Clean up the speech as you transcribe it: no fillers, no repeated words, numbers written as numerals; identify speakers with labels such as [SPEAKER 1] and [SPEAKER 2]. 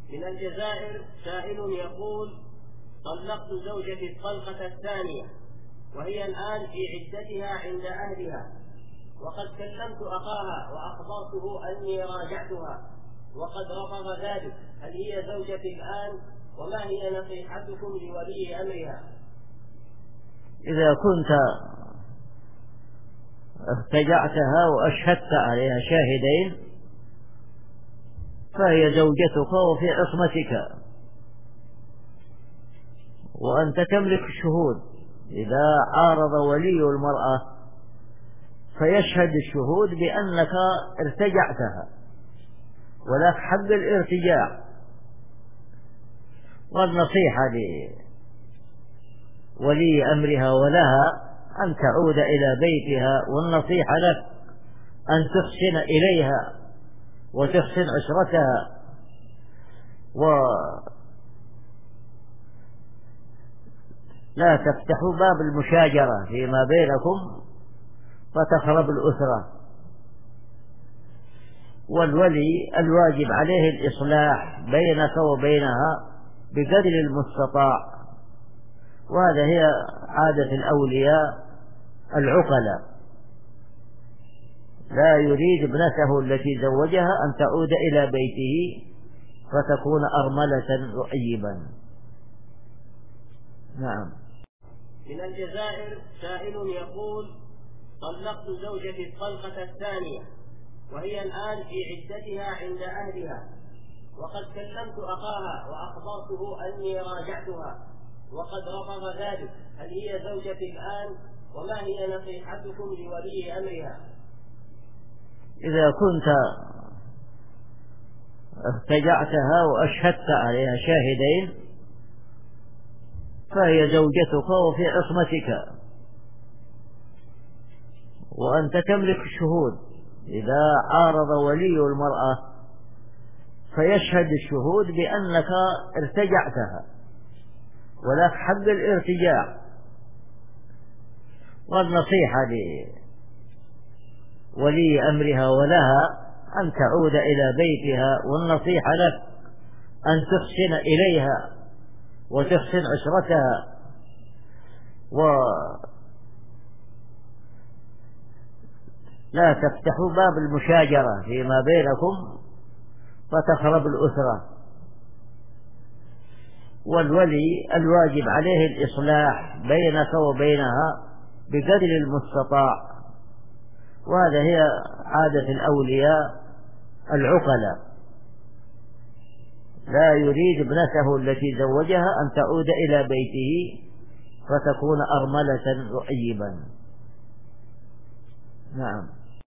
[SPEAKER 1] من الجزائر سائل يقول: طلقت زوجتي الطلقة الثانية وهي الآن في عدتها عند أهلها، وقد كلمت أخاها وأخبرته أني راجعتها وقد رفض ذلك، هل هي زوجتي الآن؟ وما هي نصيحتكم لولي أمرها؟
[SPEAKER 2] إذا كنت ارتجعتها وأشهدت عليها شاهدين فهي زوجتك وفي عصمتك، وأنت تملك الشهود. إذا عارض ولي المرأة فيشهد الشهود بأنك ارتجعتها ولك حق الارتجاع. والنصيحة لولي أمرها ولها أن تعود إلى بيتها، والنصيحة لك أن تحسن إليها وتحسن عشرتها، لا تفتحوا باب المشاجرة فيما بينكم فتخرب الأسرة. والولي الواجب عليه الإصلاح بينك وبينها بقدر المستطاع، وهذا هي عادة الأولياء العقلاء. لا يريد ابنته التي زوجها أن تعود إلى بيته فتكون أرملة رؤيبا. نعم.
[SPEAKER 1] من الجزائر سائل يقول: طلقت زوجتي الطلقة الثانية وهي الآن في عدتها عند أهلها، وقد كلمت أخاها وأخبرته أني راجعتها وقد رفض ذلك، هل هي زوجتي الآن؟ وما هي نصيحتكم لولي أمرها؟
[SPEAKER 2] إذا كنت ارتجعتها وأشهدت عليها شاهدين فهي زوجتك وفي عصمتك، وأنت تملك الشهود. إذا عارض ولي المرأة فيشهد الشهود بأنك ارتجعتها ولك حق الارتجاع. والنصيحة لولي أمرها ولها أن تعود إلى بيتها، والنصيحة لك أن تحسن إليها وتحسن عشرتها، لا تفتحوا باب المشاجرة فيما بينكم فتخرب الأسرة. والولي الواجب عليه الإصلاح بينك وبينها بقدر المستطاع، وهذا هي عادة الأولياء العقلاء. لا يريد ابنته التي زوجها أن تعود إلى بيته فتكون أرملة رؤيبا. نعم.